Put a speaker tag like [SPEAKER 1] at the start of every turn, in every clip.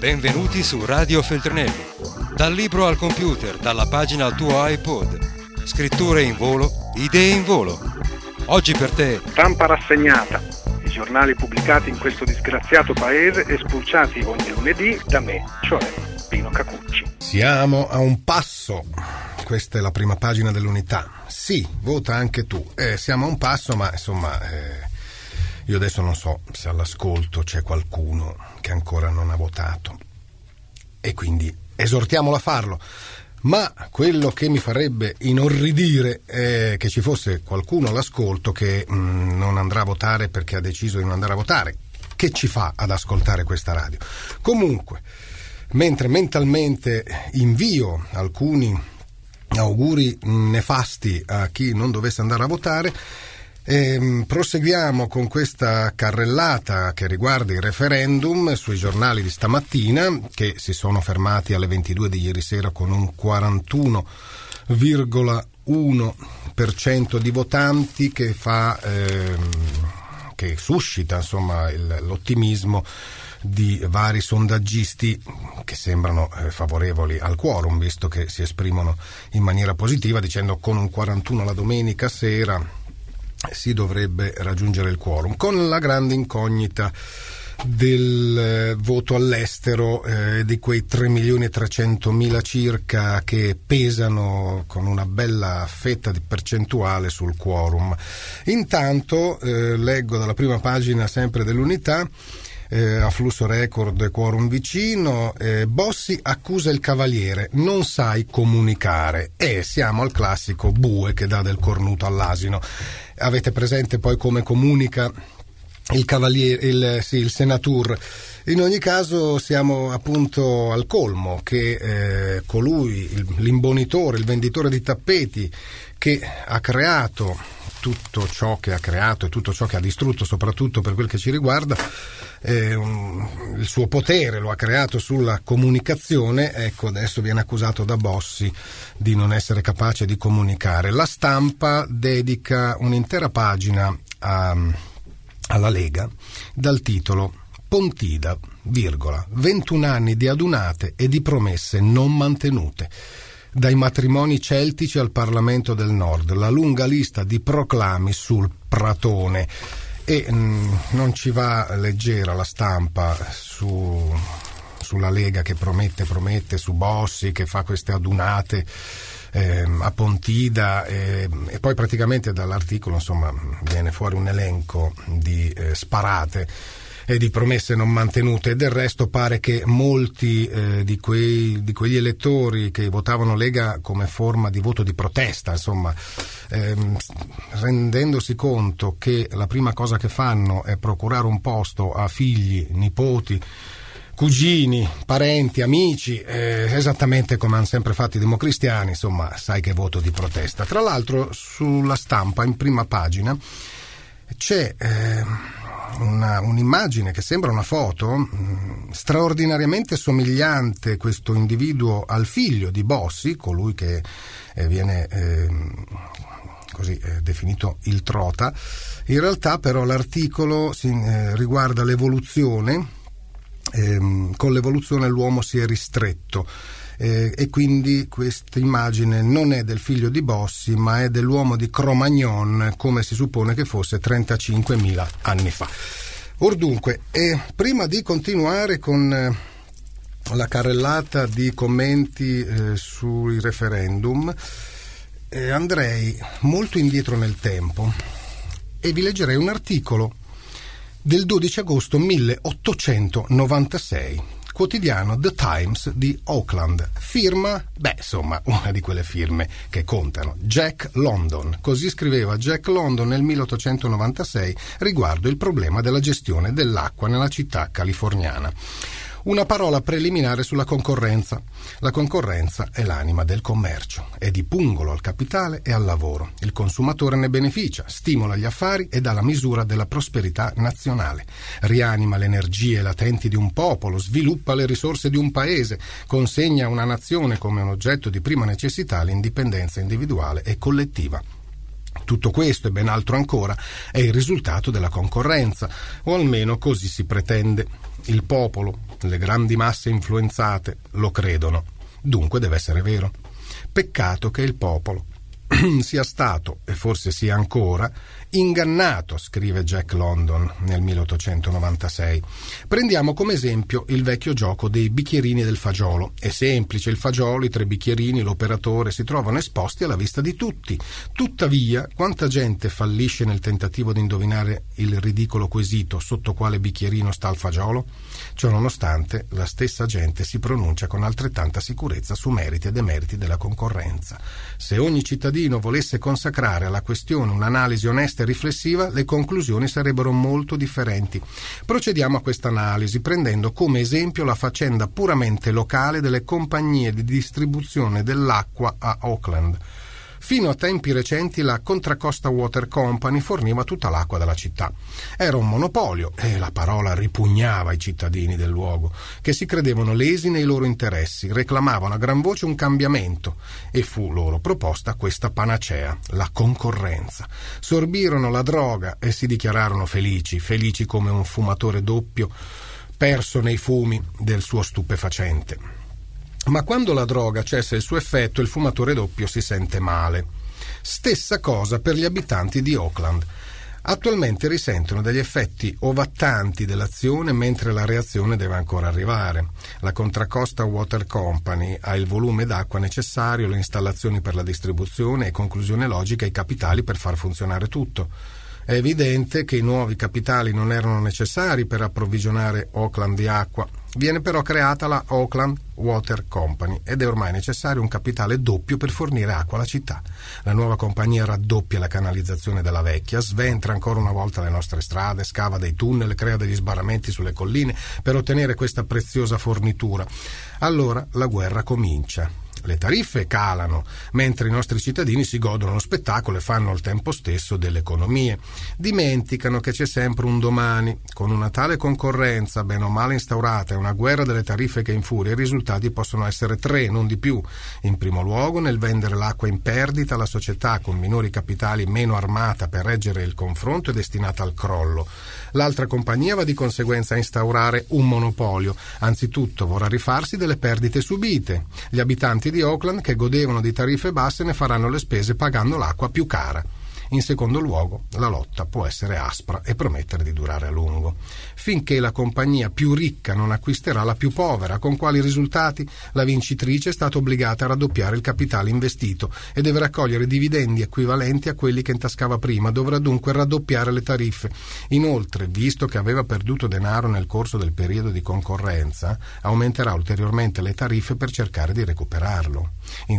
[SPEAKER 1] Benvenuti su Radio Feltrinelli. Dal libro al computer, dalla pagina al tuo iPod. Scritture in volo, idee in volo. Oggi per te.
[SPEAKER 2] Stampa rassegnata. I giornali pubblicati in questo disgraziato paese e spulciati ogni lunedì da me, cioè Pino Cacucci.
[SPEAKER 3] Siamo a un passo. Questa è la prima pagina dell'Unità. Sì, vota anche tu. Siamo a un passo, ma insomma... Io adesso non so se all'ascolto c'è qualcuno che ancora non ha votato e quindi esortiamolo a farlo. Ma quello che mi farebbe inorridire è che ci fosse qualcuno all'ascolto che non andrà a votare perché ha deciso di non andare a votare. Che ci fa ad ascoltare questa radio? Comunque, mentre mentalmente invio alcuni auguri nefasti a chi non dovesse andare a votare, proseguiamo con questa carrellata che riguarda il referendum sui giornali di stamattina, che si sono fermati alle 22 di ieri sera con un 41,1% di votanti che che suscita insomma l'ottimismo di vari sondaggisti che sembrano favorevoli al quorum, visto che si esprimono in maniera positiva dicendo con un 41 la domenica sera si dovrebbe raggiungere il quorum, con la grande incognita del voto all'estero, di quei 3.300.000 circa che pesano con una bella fetta di percentuale sul quorum. Intanto leggo dalla prima pagina sempre dell'Unità, afflusso record, quorum vicino, Bossi accusa il Cavaliere, non sai comunicare, e siamo al classico bue che dà del cornuto all'asino. Avete presente poi come comunica il Cavaliere, il Senatur? In ogni caso siamo appunto al colmo che colui, l'imbonitore, il venditore di tappeti che ha creato tutto ciò che ha creato e tutto ciò che ha distrutto, soprattutto per quel che ci riguarda, il suo potere lo ha creato sulla comunicazione. Ecco, adesso viene accusato da Bossi di non essere capace di comunicare. La Stampa dedica un'intera pagina alla Lega dal titolo Pontida, 21 anni di adunate e di promesse non mantenute. Dai matrimoni celtici al Parlamento del Nord, la lunga lista di proclami sul Pratone. E non ci va leggera la Stampa sulla Lega che promette, su Bossi che fa queste adunate a Pontida, e poi praticamente dall'articolo insomma viene fuori un elenco di sparate e di promesse non mantenute. Del resto pare che molti di quegli elettori che votavano Lega come forma di voto di protesta, insomma, rendendosi conto che la prima cosa che fanno è procurare un posto a figli, nipoti, cugini, parenti, amici, esattamente come hanno sempre fatto i democristiani, insomma, sai che voto di protesta. Tra l'altro sulla Stampa in prima pagina c'è un'immagine che sembra una foto, straordinariamente somigliante questo individuo al figlio di Bossi, colui che viene definito il Trota. In realtà però l'articolo riguarda l'evoluzione, con l'evoluzione l'uomo si è ristretto, e quindi questa immagine non è del figlio di Bossi ma è dell'uomo di Cro-Magnon, come si suppone che fosse 35.000 anni fa. Ordunque, prima di continuare con la carrellata di commenti sui referendum, andrei molto indietro nel tempo e vi leggerei un articolo del 12 agosto 1896, quotidiano The Times di Auckland, firma, una di quelle firme che contano, Jack London. Così scriveva Jack London nel 1896 riguardo il problema della gestione dell'acqua nella città californiana. Una parola preliminare sulla concorrenza. La concorrenza è l'anima del commercio, è di pungolo al capitale e al lavoro. Il consumatore ne beneficia, stimola gli affari e dà la misura della prosperità nazionale. Rianima le energie latenti di un popolo, sviluppa le risorse di un paese, consegna a una nazione come un oggetto di prima necessità l'indipendenza individuale e collettiva. Tutto questo e ben altro ancora è il risultato della concorrenza, o almeno così si pretende. Il popolo, le grandi masse influenzate, lo credono. Dunque deve essere vero. Peccato che il popolo sia stato, e forse sia ancora, ingannato, scrive Jack London nel 1896. Prendiamo come esempio il vecchio gioco dei bicchierini del fagiolo. È semplice, il fagiolo, i 3 bicchierini, l'operatore si trovano esposti alla vista di tutti. Tuttavia, quanta gente fallisce nel tentativo di indovinare il ridicolo quesito sotto quale bicchierino sta il fagiolo? Ciononostante, la stessa gente si pronuncia con altrettanta sicurezza su meriti e demeriti della concorrenza. Se ogni cittadino volesse consacrare alla questione un'analisi onesta e riflessiva, le conclusioni sarebbero molto differenti. Procediamo a questa analisi prendendo come esempio la faccenda puramente locale delle compagnie di distribuzione dell'acqua a Auckland. Fino a tempi recenti la Contra Costa Water Company forniva tutta l'acqua della città. Era un monopolio e la parola ripugnava i cittadini del luogo, che si credevano lesi nei loro interessi, reclamavano a gran voce un cambiamento e fu loro proposta questa panacea, la concorrenza. Sorbirono la droga e si dichiararono felici come un fumatore doppio perso nei fumi del suo stupefacente. Ma quando la droga cessa il suo effetto, il fumatore doppio si sente male. Stessa cosa per gli abitanti di Auckland. Attualmente risentono degli effetti ovattanti dell'azione, mentre la reazione deve ancora arrivare. La Contra Costa Water Company ha il volume d'acqua necessario, le installazioni per la distribuzione e, conclusione logica, i capitali per far funzionare tutto. È evidente che i nuovi capitali non erano necessari per approvvigionare Auckland di acqua. Viene però creata la Auckland Water Company ed è ormai necessario un capitale doppio per fornire acqua alla città. La nuova compagnia raddoppia la canalizzazione della vecchia, sventra ancora una volta le nostre strade, scava dei tunnel, crea degli sbarramenti sulle colline per ottenere questa preziosa fornitura. Allora la guerra comincia. Le tariffe calano, mentre i nostri cittadini si godono lo spettacolo e fanno al tempo stesso delle economie. Dimenticano che c'è sempre un domani. Con una tale concorrenza, bene o male instaurata, e una guerra delle tariffe che infuria, i risultati possono essere 3, non di più. In primo luogo, nel vendere l'acqua in perdita, la società con minori capitali, meno armata per reggere il confronto, è destinata al crollo. L'altra compagnia va di conseguenza a instaurare un monopolio. Anzitutto vorrà rifarsi delle perdite subite. Gli abitanti di Auckland, che godevano di tariffe basse, ne faranno le spese pagando l'acqua più cara. In secondo luogo, la lotta può essere aspra e promettere di durare a lungo, finché la compagnia più ricca non acquisterà la più povera. Con quali risultati? La vincitrice è stata obbligata a raddoppiare il capitale investito e deve raccogliere dividendi equivalenti a quelli che intascava prima, dovrà dunque raddoppiare le tariffe. Inoltre, visto che aveva perduto denaro nel corso del periodo di concorrenza, aumenterà ulteriormente le tariffe per cercare di recuperarlo.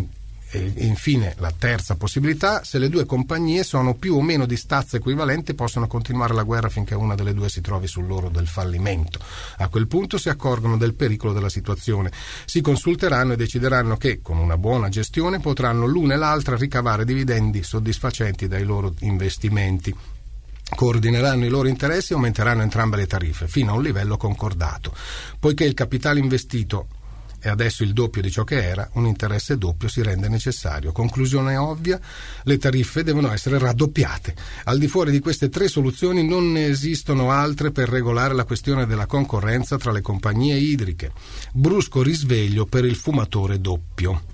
[SPEAKER 3] Infine, la terza possibilità: se le due compagnie sono più o meno di stazza equivalente, possono continuare la guerra finché una delle due si trovi sull'orlo del fallimento. A quel punto si accorgono del pericolo della situazione, si consulteranno e decideranno che, con una buona gestione, potranno l'una e l'altra ricavare dividendi soddisfacenti dai loro investimenti. Coordineranno i loro interessi e aumenteranno entrambe le tariffe fino a un livello concordato. Poiché il capitale investito e adesso il doppio di ciò che era, un interesse doppio si rende necessario. Conclusione ovvia: le tariffe devono essere raddoppiate. Al di fuori di queste 3 soluzioni non ne esistono altre per regolare la questione della concorrenza tra le compagnie idriche. Brusco risveglio per il fumatore doppio.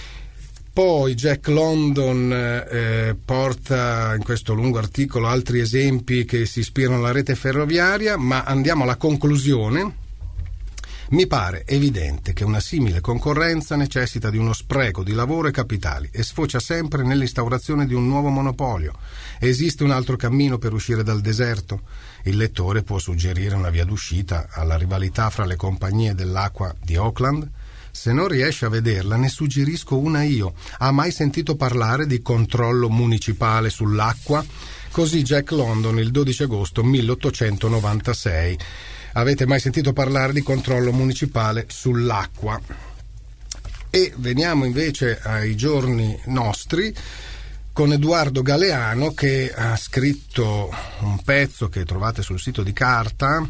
[SPEAKER 3] Poi Jack London porta in questo lungo articolo altri esempi che si ispirano alla rete ferroviaria, ma andiamo alla conclusione. Mi pare evidente che una simile concorrenza necessita di uno spreco di lavoro e capitali e sfocia sempre nell'instaurazione di un nuovo monopolio. Esiste un altro cammino per uscire dal deserto? Il lettore può suggerire una via d'uscita alla rivalità fra le compagnie dell'acqua di Auckland? Se non riesce a vederla, ne suggerisco una io. Ha mai sentito parlare di controllo municipale sull'acqua? Così Jack London il 12 agosto 1896. Avete mai sentito parlare di controllo municipale sull'acqua? E veniamo invece ai giorni nostri con Edoardo Galeano, che ha scritto un pezzo che trovate sul sito di Carta,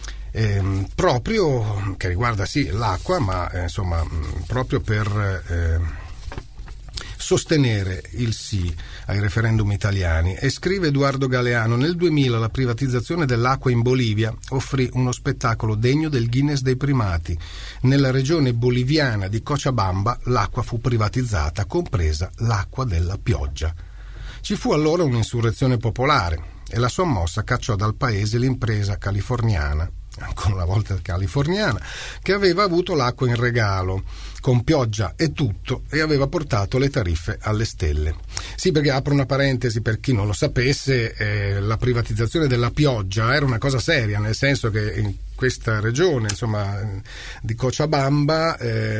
[SPEAKER 3] proprio che riguarda sì l'acqua, ma insomma proprio per sostenere il sì ai referendum italiani. E scrive Edoardo Galeano: nel 2000 la privatizzazione dell'acqua in Bolivia offrì uno spettacolo degno del Guinness dei primati. Nella regione boliviana di Cochabamba l'acqua fu privatizzata, compresa l'acqua della pioggia. Ci fu allora un'insurrezione popolare e la sommossa cacciò dal paese l'impresa californiana, ancora una volta californiana, che aveva avuto l'acqua in regalo, con pioggia e tutto, e aveva portato le tariffe alle stelle. Sì, perché apro una parentesi per chi non lo sapesse, la privatizzazione della pioggia era una cosa seria, nel senso che in questa regione, insomma, di Cochabamba,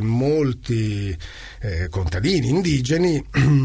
[SPEAKER 3] molti contadini indigeni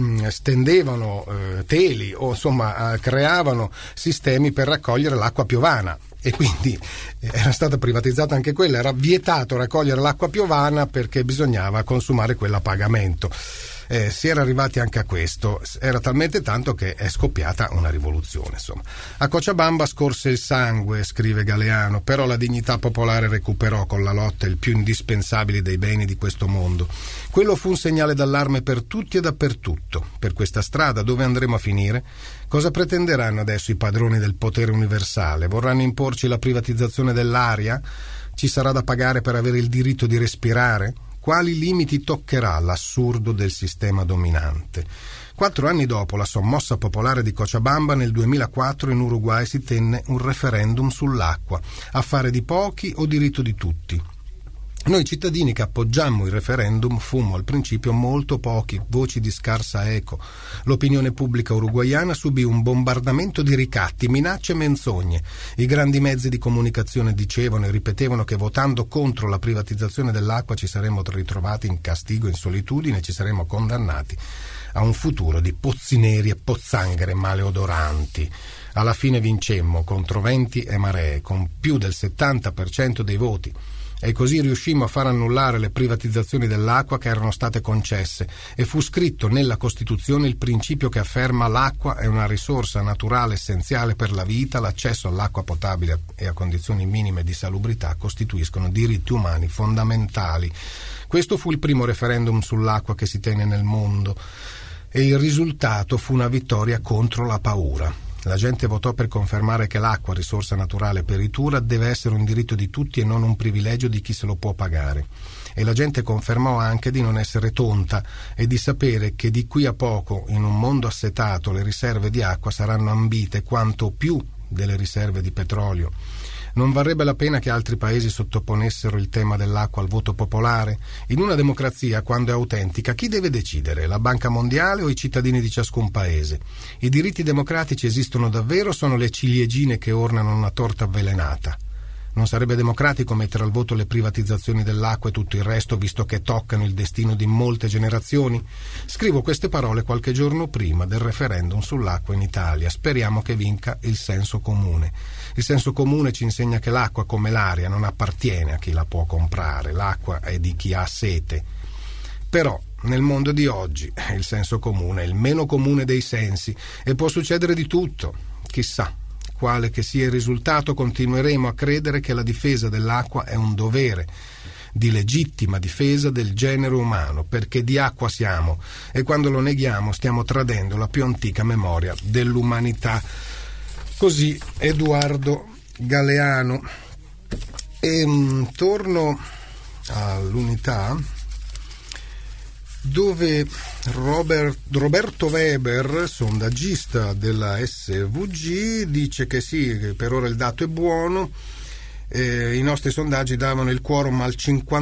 [SPEAKER 3] stendevano teli o insomma creavano sistemi per raccogliere l'acqua piovana, e quindi era stata privatizzata anche quella, era vietato raccogliere l'acqua piovana perché bisognava consumare quella a pagamento. Si era arrivati anche a questo, era talmente tanto che è scoppiata una rivoluzione, insomma. A Cochabamba scorse il sangue, scrive Galeano, però la dignità popolare recuperò con la lotta il più indispensabile dei beni di questo mondo. Quello fu un segnale d'allarme per tutti e dappertutto. Per questa strada dove andremo a finire? Cosa pretenderanno adesso i padroni del potere universale? Vorranno imporci la privatizzazione dell'aria? Ci sarà da pagare per avere il diritto di respirare? Quali limiti toccherà l'assurdo del sistema dominante? 4 anni dopo la sommossa popolare di Cochabamba, nel 2004 in Uruguay si tenne un referendum sull'acqua, affare di pochi o diritto di tutti. Noi cittadini che appoggiammo il referendum fummo al principio molto pochi, voci di scarsa eco. L'opinione pubblica uruguaiana subì un bombardamento di ricatti, minacce e menzogne. I grandi mezzi di comunicazione dicevano e ripetevano che votando contro la privatizzazione dell'acqua ci saremmo ritrovati in castigo e in solitudine e ci saremmo condannati a un futuro di pozzi neri e pozzanghere maleodoranti. Alla fine vincemmo contro venti e maree, con più del 70% dei voti. E così riuscimmo a far annullare le privatizzazioni dell'acqua che erano state concesse e fu scritto nella Costituzione il principio che afferma: l'acqua è una risorsa naturale essenziale per la vita, l'accesso all'acqua potabile e a condizioni minime di salubrità costituiscono diritti umani fondamentali. Questo fu il primo referendum sull'acqua che si tenne nel mondo e il risultato fu una vittoria contro la paura. La gente votò per confermare che l'acqua, risorsa naturale peritura, deve essere un diritto di tutti e non un privilegio di chi se lo può pagare. E la gente confermò anche di non essere tonta e di sapere che di qui a poco, in un mondo assetato, le riserve di acqua saranno ambite quanto più delle riserve di petrolio. Non varrebbe la pena che altri paesi sottoponessero il tema dell'acqua al voto popolare? In una democrazia, quando è autentica, chi deve decidere? La Banca Mondiale o i cittadini di ciascun paese? I diritti democratici esistono davvero o sono le ciliegine che ornano una torta avvelenata? Non sarebbe democratico mettere al voto le privatizzazioni dell'acqua e tutto il resto, visto che toccano il destino di molte generazioni? Scrivo queste parole qualche giorno prima del referendum sull'acqua in Italia. Speriamo che vinca il senso comune. Il senso comune ci insegna che l'acqua, come l'aria, non appartiene a chi la può comprare. L'acqua è di chi ha sete. Però nel mondo di oggi il senso comune è il meno comune dei sensi e può succedere di tutto. Chissà. Quale che sia il risultato, continueremo a credere che la difesa dell'acqua è un dovere di legittima difesa del genere umano, perché di acqua siamo, e quando lo neghiamo stiamo tradendo la più antica memoria dell'umanità. Così Edoardo Galeano. E torno all'Unità, dove Roberto Weber, sondaggista della SVG, dice che sì, che per ora il dato è buono. I nostri sondaggi davano il quorum al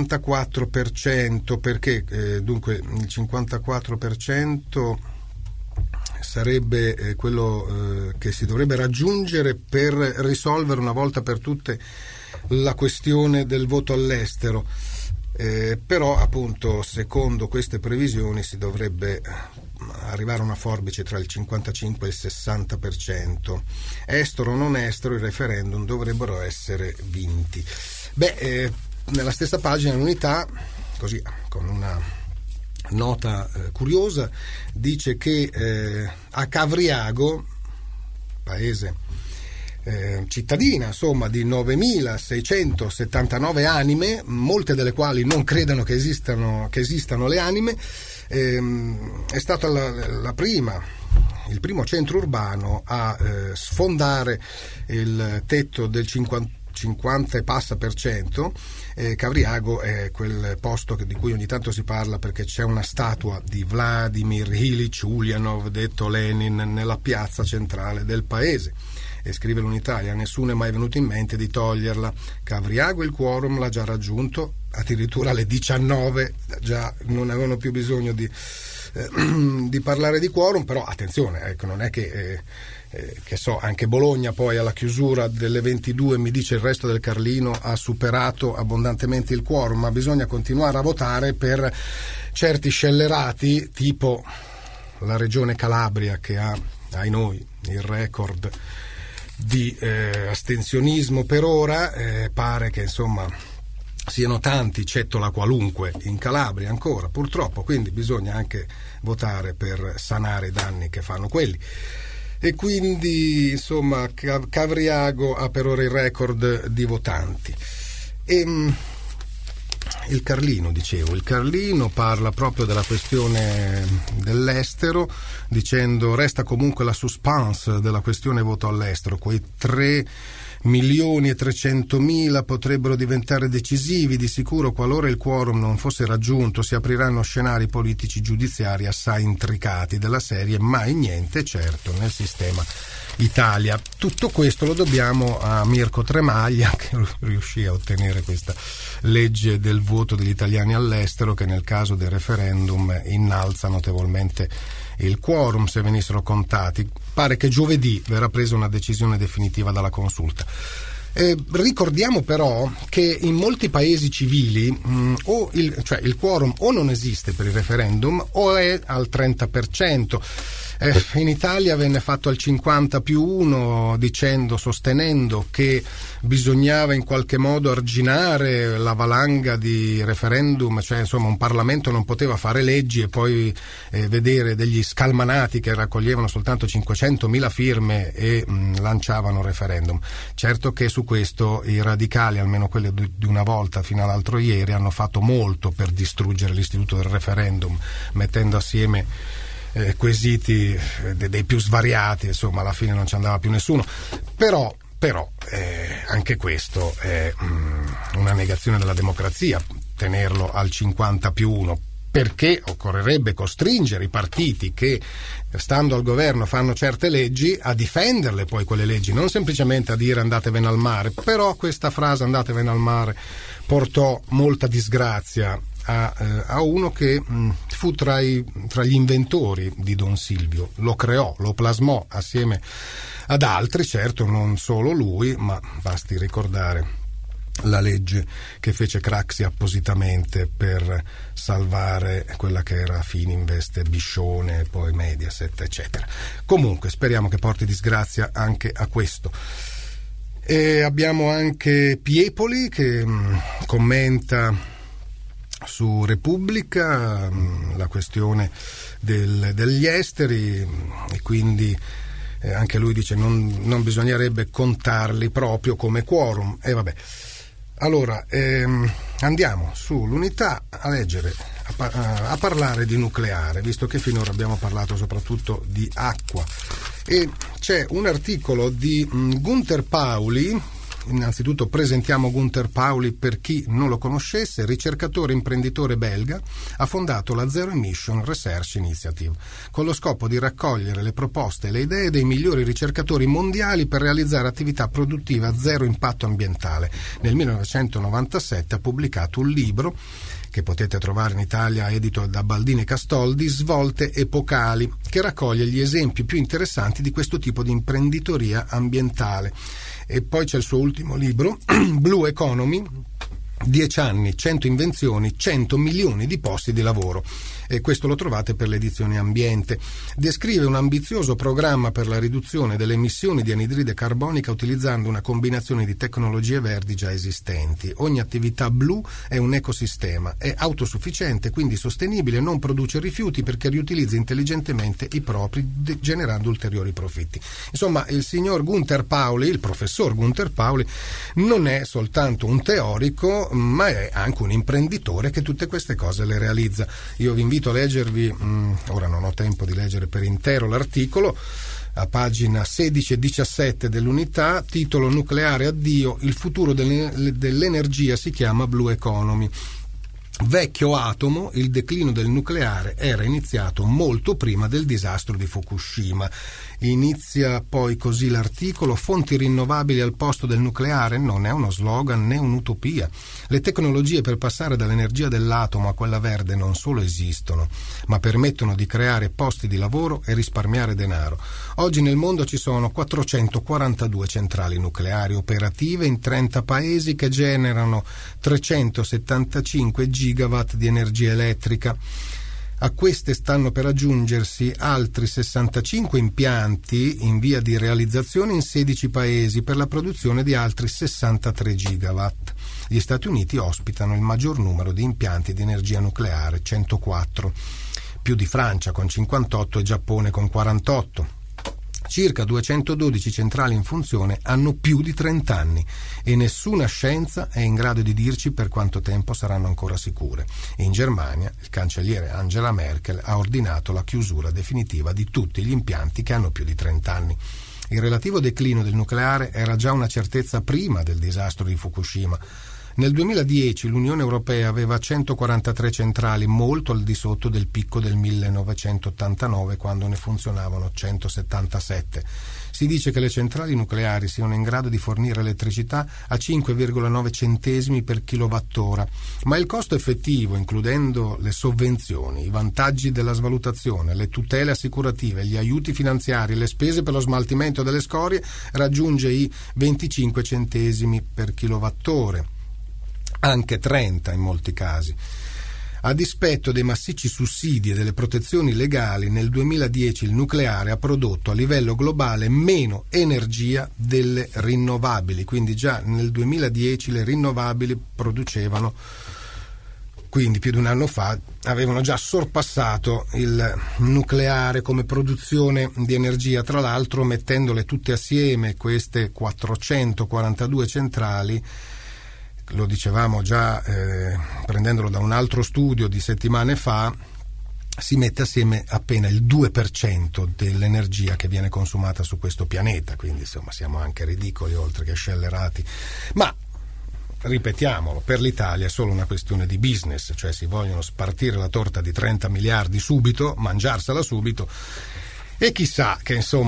[SPEAKER 3] 54%, perché dunque il 54% sarebbe quello che si dovrebbe raggiungere per risolvere una volta per tutte la questione del voto all'estero. Però appunto secondo queste previsioni si dovrebbe arrivare a una forbice tra il 55 e il 60%. Estero o non estero, i referendum dovrebbero essere vinti. Nella stessa pagina l'Unità, così con una nota curiosa, dice che a Cavriago, paese cittadina, insomma, di 9.679 anime, molte delle quali non credono che esistano le anime. È stata il primo centro urbano a sfondare il tetto del 50 e passa per cento. Cavriago è quel posto di cui ogni tanto si parla perché c'è una statua di Vladimir Ilyich Ulyanov, detto Lenin, nella piazza centrale del paese. E scrive l'Unità: a nessuno è mai venuto in mente di toglierla. Cavriago il quorum l'ha già raggiunto, addirittura alle 19 già non avevano più bisogno di parlare di quorum. Però attenzione, ecco, non è che anche Bologna poi alla chiusura delle 22 mi dice il resto del Carlino ha superato abbondantemente il quorum, ma bisogna continuare a votare per certi scellerati, tipo la regione Calabria, che ha, ai noi, il record di astensionismo per ora. Pare che insomma siano tanti, cettola qualunque in Calabria ancora, purtroppo, quindi bisogna anche votare per sanare i danni che fanno quelli. E quindi insomma Cavriago ha per ora il record di votanti. E il Carlino parla proprio della questione dell'estero, dicendo: resta comunque la suspense della questione voto all'estero, quei 3.300.000 potrebbero diventare decisivi. Di sicuro, qualora il quorum non fosse raggiunto, si apriranno scenari politici giudiziari assai intricati, della serie mai niente certo nel sistema Italia. Tutto questo lo dobbiamo a Mirko Tremaglia, che riuscì a ottenere questa legge del voto degli italiani all'estero, che nel caso del referendum innalza notevolmente il quorum se venissero contati. Pare che giovedì verrà presa una decisione definitiva dalla consulta. Ricordiamo però che in molti paesi civili il quorum o non esiste per il referendum o è al 30%. In Italia venne fatto al 50+1, sostenendo che bisognava in qualche modo arginare la valanga di referendum, cioè insomma un Parlamento non poteva fare leggi e poi vedere degli scalmanati che raccoglievano soltanto 500.000 firme e lanciavano referendum. Certo che su questo i radicali, almeno quelli di una volta fino all'altro ieri, hanno fatto molto per distruggere l'istituto del referendum, mettendo assieme quesiti dei più svariati. Insomma, alla fine non ci andava più nessuno, però anche questo è una negazione della democrazia, tenerlo al 50+1, perché occorrerebbe costringere i partiti che stando al governo fanno certe leggi a difenderle poi quelle leggi, non semplicemente a dire andatevene al mare. Però questa frase andatevene al mare portò molta disgrazia a uno che fu tra gli inventori di Don Silvio, lo creò, lo plasmò assieme ad altri, certo non solo lui, ma basti ricordare la legge che fece Craxi appositamente per salvare quella che era Fininvest, Biscione, poi Mediaset, eccetera. Comunque speriamo che porti disgrazia anche a questo. E abbiamo anche Piepoli che commenta su Repubblica la questione degli esteri, e quindi anche lui dice non bisognerebbe contarli proprio come quorum. E vabbè, allora andiamo sull'Unità a leggere, a parlare di nucleare, visto che finora abbiamo parlato soprattutto di acqua. E c'è un articolo di Gunther Pauli. Innanzitutto presentiamo Gunther Pauli per chi non lo conoscesse. Ricercatore imprenditore belga, ha fondato la Zero Emission Research Initiative con lo scopo di raccogliere le proposte e le idee dei migliori ricercatori mondiali per realizzare attività produttive a zero impatto ambientale. Nel 1997 ha pubblicato un libro che potete trovare in Italia, edito da Baldini e Castoldi, Svolte epocali, che raccoglie gli esempi più interessanti di questo tipo di imprenditoria ambientale. E poi c'è il suo ultimo libro, Blue Economy, 10 anni, 100 invenzioni, 100 milioni di posti di lavoro. E questo lo trovate per l'edizione Ambiente. Descrive un ambizioso programma per la riduzione delle emissioni di anidride carbonica utilizzando una combinazione di tecnologie verdi già esistenti. Ogni attività blu è un ecosistema, è autosufficiente, quindi sostenibile, non produce rifiuti perché riutilizza intelligentemente i propri, generando ulteriori profitti. Insomma, il signor Gunther Pauli, il professor Gunther Pauli, non è soltanto un teorico, ma è anche un imprenditore che tutte queste cose le realizza. Io vi invito a leggervi, ora non ho tempo di leggere per intero l'articolo, a pagina 16 e 17 dell'Unità, titolo Nucleare addio, il futuro dell'energia si chiama Blue Economy. Vecchio atomo, il declino del nucleare era iniziato molto prima del disastro di Fukushima. Inizia poi così l'articolo: fonti rinnovabili al posto del nucleare non è uno slogan né un'utopia. Le tecnologie per passare dall'energia dell'atomo a quella verde non solo esistono, ma permettono di creare posti di lavoro e risparmiare denaro. Oggi nel mondo ci sono 442 centrali nucleari operative in 30 paesi che generano 375 gigawatt di energia elettrica. A queste stanno per aggiungersi altri 65 impianti in via di realizzazione in 16 paesi per la produzione di altri 63 gigawatt. Gli Stati Uniti ospitano il maggior numero di impianti di energia nucleare, 104, più di Francia con 58 e Giappone con 48. Circa 212 centrali in funzione hanno più di 30 anni e nessuna scienza è in grado di dirci per quanto tempo saranno ancora sicure. In Germania il cancelliere Angela Merkel ha ordinato la chiusura definitiva di tutti gli impianti che hanno più di 30 anni. Il relativo declino del nucleare era già una certezza prima del disastro di Fukushima. Nel 2010 l'Unione Europea aveva 143 centrali, molto al di sotto del picco del 1989, quando ne funzionavano 177. Si dice che le centrali nucleari siano in grado di fornire elettricità a 5,9 centesimi per kilowattora, ma il costo effettivo, includendo le sovvenzioni, i vantaggi della svalutazione, le tutele assicurative, gli aiuti finanziari e le spese per lo smaltimento delle scorie, raggiunge i 25 centesimi per kilowattore. Anche 30 in molti casi. A dispetto dei massicci sussidi e delle protezioni legali, nel 2010 il nucleare ha prodotto a livello globale meno energia delle rinnovabili, quindi già nel 2010 le rinnovabili producevano, quindi più di un anno fa, avevano già sorpassato il nucleare come produzione di energia, tra l'altro mettendole tutte assieme queste 442 centrali. Lo dicevamo già prendendolo da un altro studio di settimane fa, si mette assieme appena il 2% dell'energia che viene consumata su questo pianeta, quindi insomma siamo anche ridicoli oltre che scellerati. Ma ripetiamolo, per l'Italia è solo una questione di business, cioè si vogliono spartire la torta di 30 miliardi subito, mangiarsela subito, e chissà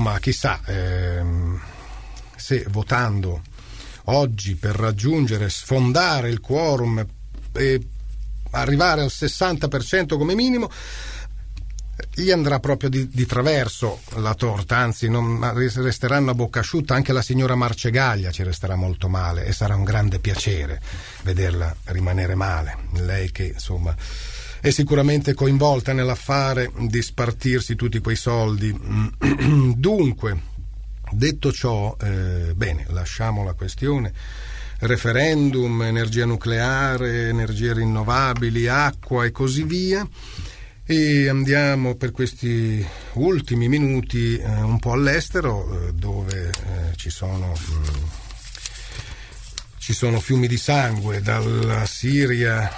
[SPEAKER 3] se votando oggi per sfondare il quorum e arrivare al 60% come minimo, gli andrà proprio di traverso la torta, anzi resteranno a bocca asciutta. Anche la signora Marcegaglia ci resterà molto male e sarà un grande piacere vederla rimanere male, lei che insomma è sicuramente coinvolta nell'affare di spartirsi tutti quei soldi. Dunque, detto ciò, bene, lasciamo la questione referendum, energia nucleare, energie rinnovabili, acqua e così via, e andiamo per questi ultimi minuti un po' all'estero, dove ci sono fiumi di sangue, dalla Siria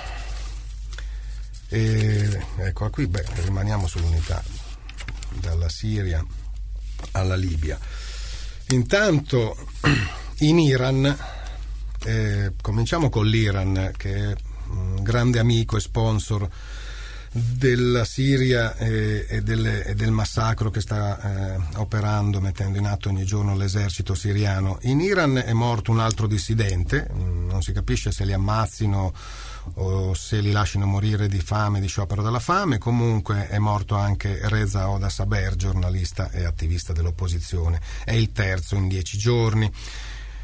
[SPEAKER 3] eccola qui, rimaniamo sull'Unità, dalla Siria alla Libia. Intanto in Iran, cominciamo con l'Iran, che è un grande amico e sponsor della Siria e del massacro che sta operando, mettendo in atto ogni giorno l'esercito siriano. In Iran è morto un altro dissidente, non si capisce se li ammazzino o se li lasciano morire di fame, di sciopero della fame. Comunque è morto anche Reza Oda Saber, giornalista e attivista dell'opposizione, è il terzo in 10 giorni.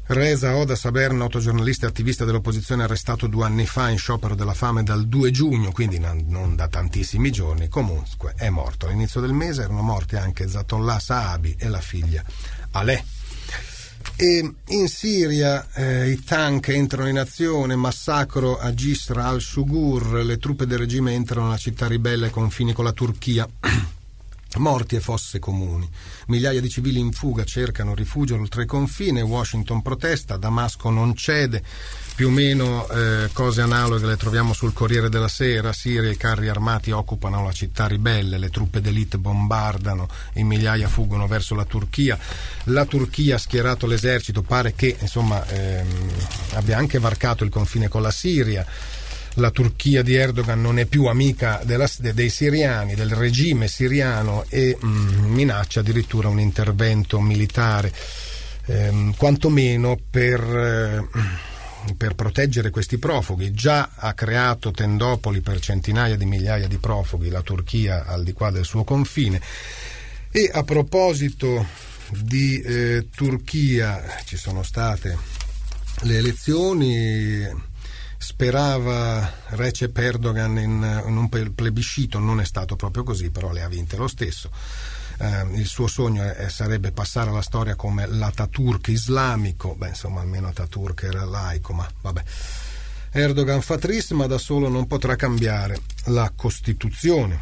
[SPEAKER 3] Reza Oda Saber, noto giornalista e attivista dell'opposizione, arrestato 2 anni fa in sciopero della fame dal 2 giugno, quindi non da tantissimi giorni. Comunque è morto. All'inizio del mese erano morti anche Zatollah Saabi e la figlia Aleh. E in Siria i tank entrano in azione, massacro a Jisr al-Shugur, le truppe del regime entrano nella città ribelle ai confini con la Turchia. Morti e fosse comuni. Migliaia di civili in fuga cercano rifugio oltreconfine. Washington protesta, Damasco non cede. Più o meno cose analoghe le troviamo sul Corriere della Sera. Siria, i carri armati occupano la città ribelle, le truppe d'élite bombardano, in migliaia fuggono verso la Turchia. La Turchia ha schierato l'esercito, pare che abbia anche varcato il confine con la Siria. La Turchia di Erdogan non è più amica dei siriani, del regime siriano, e minaccia addirittura un intervento militare, quantomeno per proteggere questi profughi. Già ha creato tendopoli per centinaia di migliaia di profughi la Turchia al di qua del suo confine. E a proposito di Turchia, ci sono state le elezioni. Sperava Recep Erdogan in un plebiscito, non è stato proprio così, però le ha vinte lo stesso. Il suo sogno sarebbe passare alla storia come l'Ataturk islamico. Almeno Ataturk era laico, ma vabbè. Erdogan fa tris, ma da solo non potrà cambiare la Costituzione.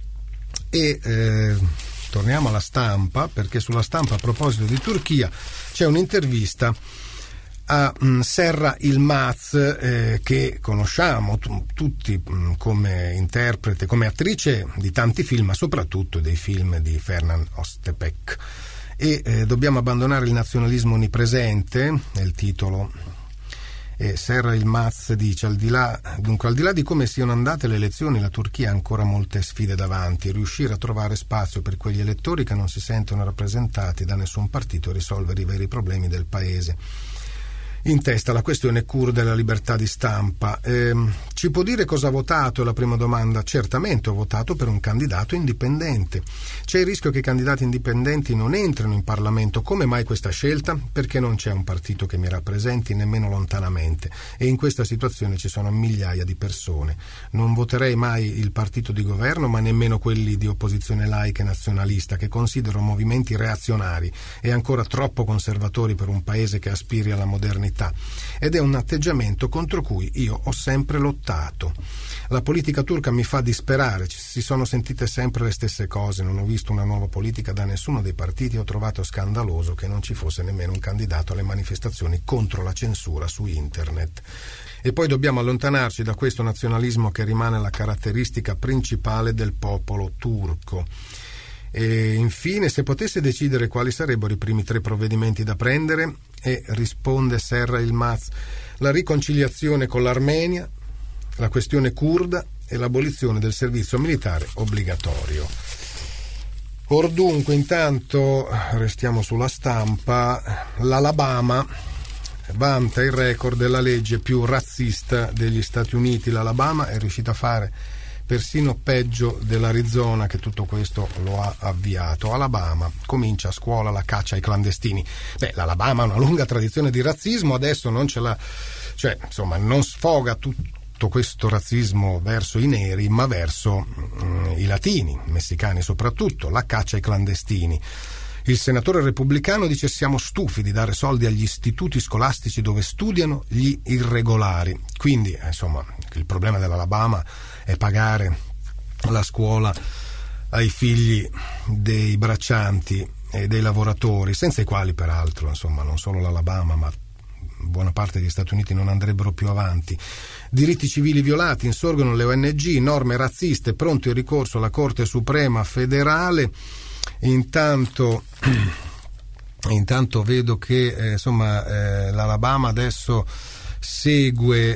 [SPEAKER 3] E torniamo alla Stampa, perché sulla Stampa, a proposito di Turchia, c'è un'intervista a Serra Yılmaz, che conosciamo tutti come interprete, come attrice di tanti film, ma soprattutto dei film di Fernan Öztürk. E dobbiamo abbandonare il nazionalismo onnipresente, è il titolo. E Serra Yılmaz dice: al di là di come siano andate le elezioni, la Turchia ha ancora molte sfide davanti. Riuscire a trovare spazio per quegli elettori che non si sentono rappresentati da nessun partito e risolvere i veri problemi del paese. In testa la questione curda e la libertà di stampa. Ci può dire cosa ha votato? È la prima domanda. Certamente ho votato per un candidato indipendente. C'è il rischio che i candidati indipendenti non entrino in Parlamento. Come mai questa scelta? Perché non c'è un partito che mi rappresenti nemmeno lontanamente, e in questa situazione ci sono migliaia di persone. Non voterei mai il partito di governo, ma nemmeno quelli di opposizione laica e nazionalista, che considero movimenti reazionari e ancora troppo conservatori per un paese che aspiri alla modernità. Ed è un atteggiamento contro cui io ho sempre lottato. La politica turca mi fa disperare, si sono sentite sempre le stesse cose, non ho visto una nuova politica da nessuno dei partiti, ho trovato scandaloso che non ci fosse nemmeno un candidato alle manifestazioni contro la censura su internet. E poi dobbiamo allontanarci da questo nazionalismo che rimane la caratteristica principale del popolo turco. E infine, se potesse decidere quali sarebbero i primi 3 provvedimenti da prendere, e risponde Serra Yılmaz: la riconciliazione con l'Armenia, la questione curda e l'abolizione del servizio militare obbligatorio. Or dunque, intanto restiamo sulla Stampa. L'Alabama vanta il record della legge più razzista degli Stati Uniti. L'Alabama è riuscita a fare persino peggio dell'Arizona, che tutto questo lo ha avviato. Alabama comincia a scuola la caccia ai clandestini. L'Alabama ha una lunga tradizione di razzismo, adesso non ce l'ha, non sfoga tutto questo razzismo verso i neri, ma verso i latini, messicani soprattutto, la caccia ai clandestini. Il senatore repubblicano dice: siamo stufi di dare soldi agli istituti scolastici dove studiano gli irregolari. Quindi, il problema dell'Alabama è pagare la scuola ai figli dei braccianti e dei lavoratori, senza i quali peraltro, non solo l'Alabama, ma buona parte degli Stati Uniti non andrebbero più avanti. Diritti civili violati, insorgono le ONG, norme razziste, pronto il ricorso alla Corte Suprema federale. Intanto vedo che l'Alabama adesso segue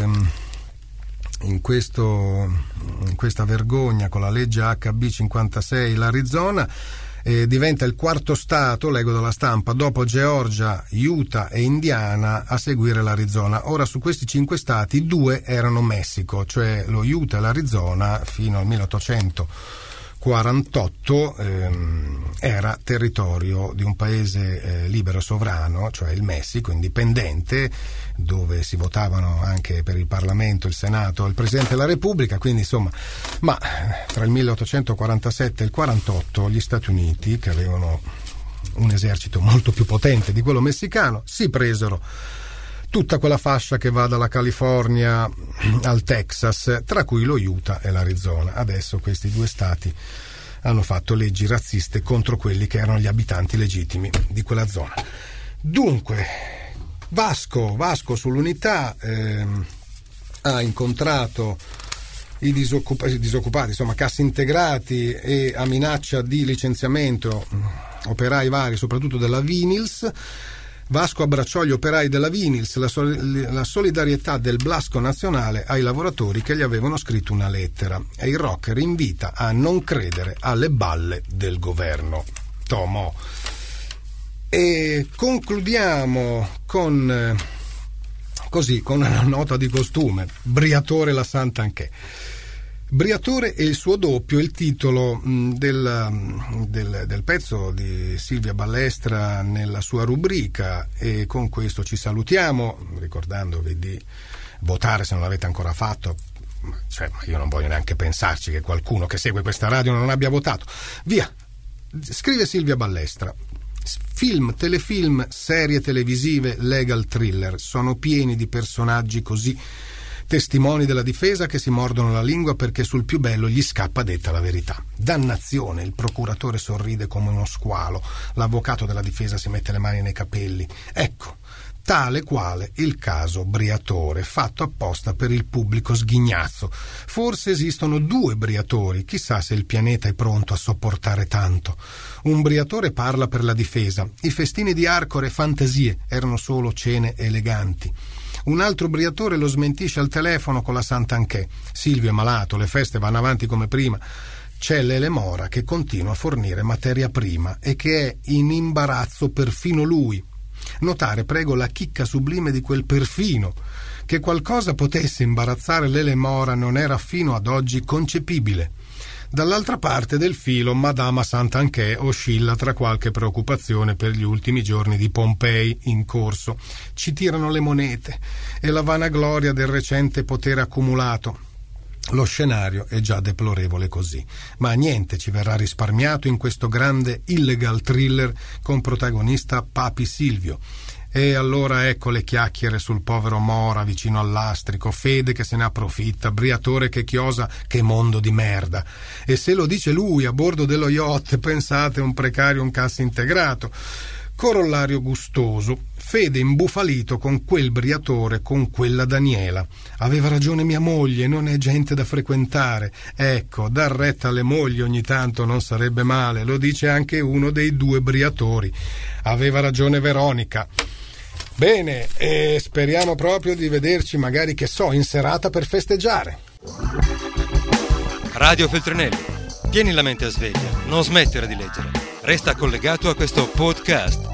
[SPEAKER 3] in questa vergogna con la legge HB 56 l'Arizona. Diventa il 4º stato, leggo dalla Stampa, dopo Georgia, Utah e Indiana, a seguire l'Arizona. Ora, su questi 5 stati 2 erano Messico, cioè lo Utah e l'Arizona fino al 1840 48 era territorio di un paese libero sovrano, cioè il Messico, indipendente, dove si votavano anche per il Parlamento, il Senato, il Presidente della Repubblica, quindi insomma, ma tra il 1847 e il 48 gli Stati Uniti, che avevano un esercito molto più potente di quello messicano, si presero tutta quella fascia che va dalla California al Texas, tra cui lo Utah e l'Arizona. Adesso questi due stati hanno fatto leggi razziste contro quelli che erano gli abitanti legittimi di quella zona. Dunque, Vasco sull'Unità ha incontrato i disoccupati, insomma cassi integrati, e a minaccia di licenziamento operai vari, soprattutto della Vinyls. Vasco abbracciò gli operai della Vinyls, la solidarietà del Blasco Nazionale ai lavoratori che gli avevano scritto una lettera, e il rocker invita a non credere alle balle del governo. Tomo. E concludiamo con una nota di costume: Briatore la Santanchè. Briatore e il suo doppio, il titolo del pezzo di Silvia Ballestra nella sua rubrica, e con questo ci salutiamo, ricordandovi di votare se non l'avete ancora fatto. Cioè, io non voglio neanche pensarci che qualcuno che segue questa radio non abbia votato. Via! Scrive Silvia Ballestra: film, telefilm, serie televisive, legal thriller sono pieni di personaggi così testimoni della difesa che si mordono la lingua perché sul più bello gli scappa detta la verità. Dannazione, il procuratore sorride come uno squalo, l'avvocato della difesa si mette le mani nei capelli. Ecco, tale quale il caso Briatore, fatto apposta per il pubblico sghignazzo. Forse esistono due Briatori, chissà se il pianeta è pronto a sopportare tanto. Un Briatore parla per la difesa, i festini di Arcore e fantasie erano solo cene eleganti. Un altro Briatore lo smentisce al telefono con la Santanchè. Silvio è malato, le feste vanno avanti come prima. C'è l'Elemora che continua a fornire materia prima e che è in imbarazzo perfino lui. Notare, prego, la chicca sublime di quel perfino. Che qualcosa potesse imbarazzare l'Elemora non era fino ad oggi concepibile. Dall'altra parte del filo Madama Santanchè oscilla tra qualche preoccupazione per gli ultimi giorni di Pompei in corso. Ci tirano le monete e la vanagloria del recente potere accumulato. Lo scenario è già deplorevole così, ma niente ci verrà risparmiato in questo grande illegal thriller con protagonista Papi Silvio. E allora ecco le chiacchiere sul povero Mora vicino al lastrico, Fede che se ne approfitta, Briatore che chiosa, che mondo di merda. E se lo dice lui a bordo dello yacht, pensate, un precario, un cassa integrato. Corollario gustoso, Fede imbufalito con quel Briatore, con quella Daniela. Aveva ragione mia moglie, non è gente da frequentare. Ecco, dar retta alle mogli ogni tanto non sarebbe male, lo dice anche uno dei due Briatori. Aveva ragione Veronica. Bene, e speriamo proprio di vederci magari, che so, in serata per festeggiare.
[SPEAKER 1] Radio Feltrinelli, tieni la mente a sveglia, non smettere di leggere. Resta collegato a questo podcast.